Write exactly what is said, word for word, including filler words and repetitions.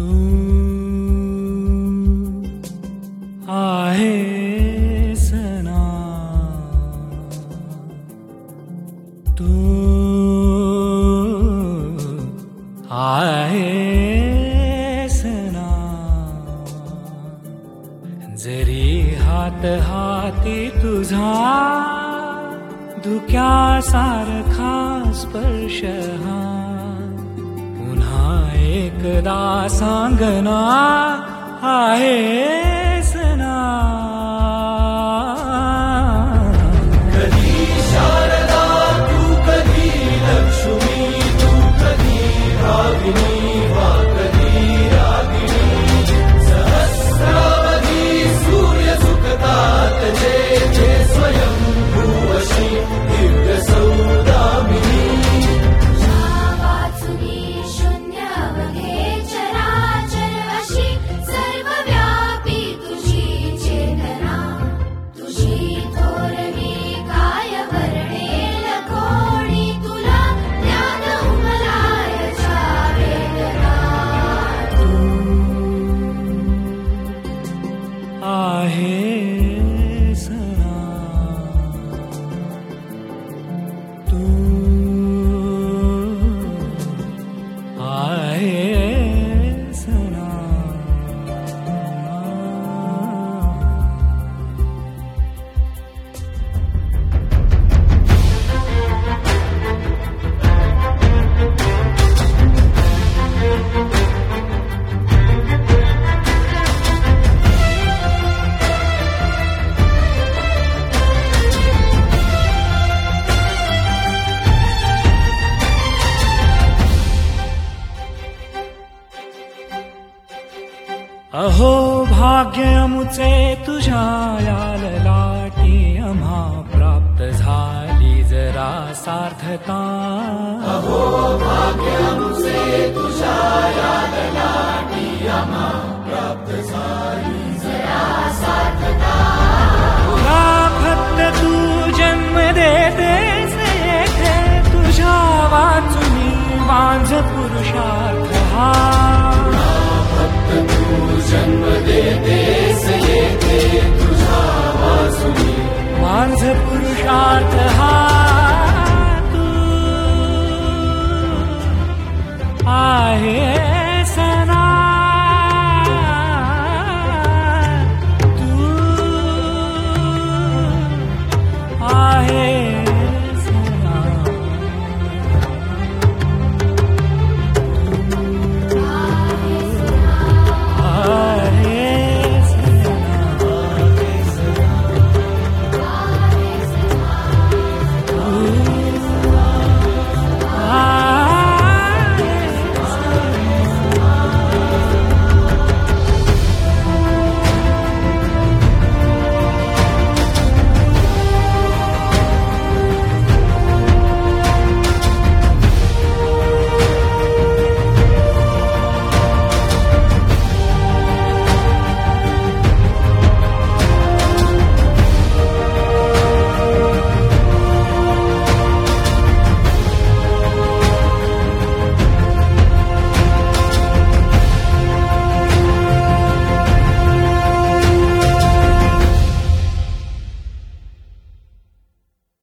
तू आहेस ना, तू आहेस ना. जरी हात हाती तुझा धुक्यासारखा स्पर्श हा, पुन्हा एकदा सांगना आहेस ना. कधी शारदा तू, कधी लक्ष्मी तू, कधी भाविनी वा कधी रागिणी. सहस्रावधी सूर्य सुखतात जे जे स्वयं भूवशी दिव्य सौदामिनी. आहेस ना, तू आहेस ना. अहो भाग्य अमुचे तुझ्या या ललाटी, आम्हा प्राप्त झाली जरा सार्थता. अहो भाग्य अमुचे तुझ्या या ललाटी, आम्हा प्राप्त झाली जरा सार्थता. तुला फक्त तू जन्म देतेस येथे, तुझ्या वाचुनी माझ पुरुषार्थ हा. जन्म देतेस येथे तुझा वासुनी माझ पुरुषार्थ हा.